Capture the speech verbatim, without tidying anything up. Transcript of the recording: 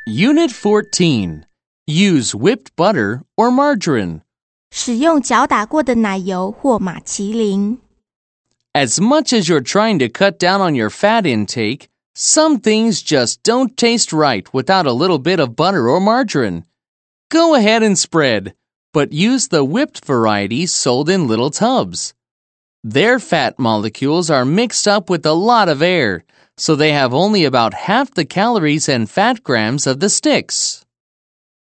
Unit fourteen. Use whipped butter or margarine. 使用搅打过的奶油或马其林。 As much as you're trying to cut down on your fat intake, some things just don't taste right without a little bit of butter or margarine. Go ahead and spread, but use the whipped variety sold in little tubs. Their fat molecules are mixed up with a lot of air, so they have only about half the calories and fat grams of the sticks.